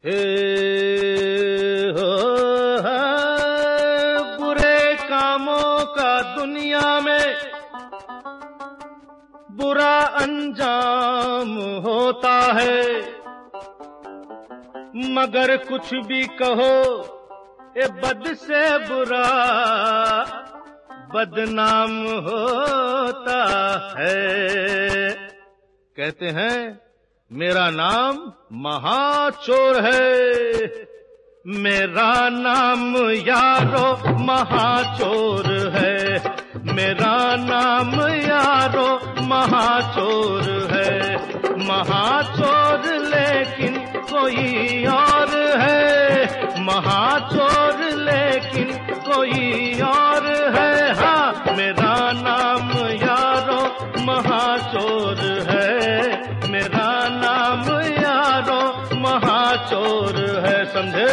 हे हो बुरे कामों का दुनिया में बुरा अंजाम होता है, मगर कुछ भी कहो ये बद से बुरा बदनाम होता है। कहते हैं मेरा नाम महाचोर है, मेरा नाम यारो महाचोर है, मेरा नाम यारो महाचोर है। महाचोर लेकिन कोई और है, महाचोर लेकिन कोई और है। हाँ, मेरा नाम यारो महाचोर है, मेरा नाम यारो महाचोर है। समझे?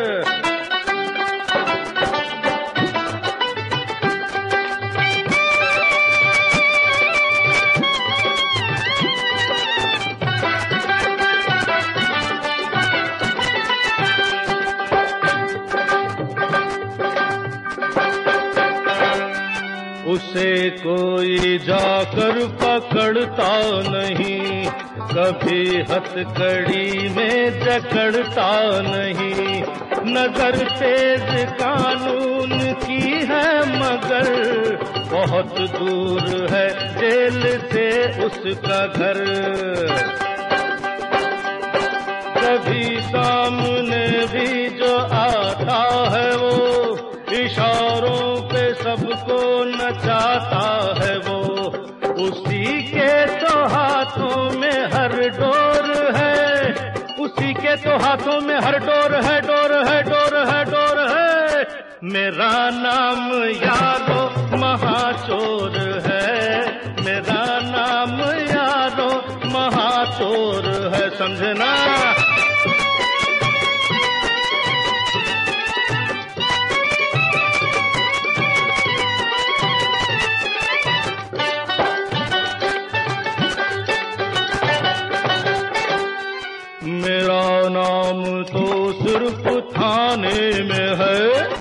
उसे कोई जाकर पकड़ता नहीं, कभी हथकड़ी में जकड़ता नहीं। नजर तेज कानून की है मगर बहुत दूर है जेल से उसका घर। कभी सामने भी जो आता है वो इशारों पे सबको नचाता है वो। उसी के तो हाथों में हर डोर है, उसी के तो हाथों में हर डोर है, डोर है, डोर है, डोर है। मेरा नाम यारो महाचोर है, मेरा नाम यारो महाचोर है। समझना? मेरा नाम तो सिर्फ थाने में है,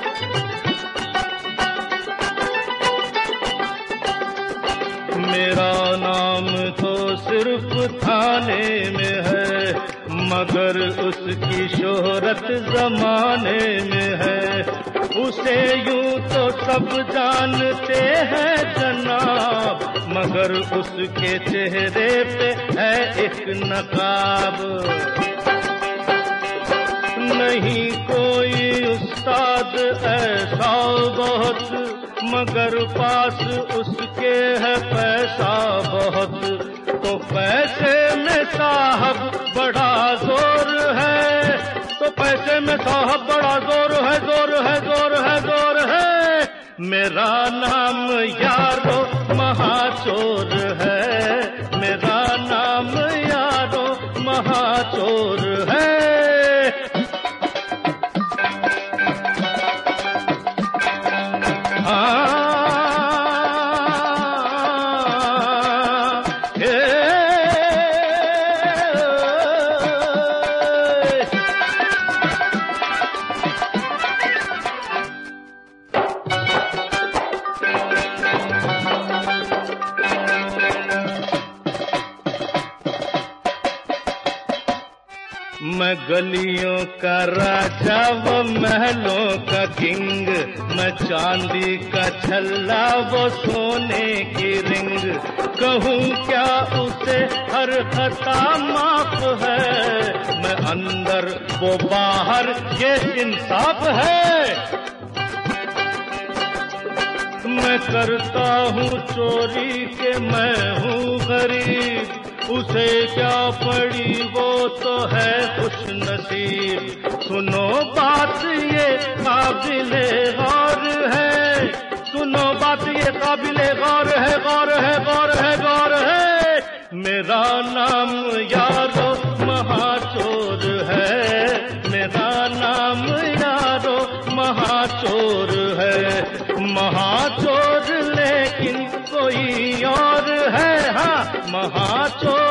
मेरा नाम तो सिर्फ थाने में है, मगर उसकी शोहरत जमाने में है। उसे यूं तो सब जानते हैं जनाब, मगर उसके चेहरे पे है एक नकाब। नहीं कोई उस्ताद ऐसा बहुत, मगर पास उसके है पैसा बहुत। तो पैसे में साहब बड़ा जोर है, तो पैसे में साहब बड़ा जोर है, जोर है, जोर है, जोर है। मेरा नाम यारो महाचोर है, मेरा नाम यारो महाचोर है। मैं गलियों का राजा वो महलों का किंग, मैं चांदी का छल्ला वो सोने की रिंग। कहूँ क्या उसे हर खता माफ है, मैं अंदर वो बाहर ये इंसाफ है। मैं करता हूँ चोरी के मैं हूँ गरीब, उसे क्या पड़ी वो तो है खुश नसीब। सुनो बात ये काबिले गौर है, सुनो बात ये काबिले गौर है, गौर है, गौर है, गौर है। मेरा नाम यारो महाचोर है, मेरा नाम यारो महाचोर है। महाचोर लेकिन कोई और है। हाँ, महाचोर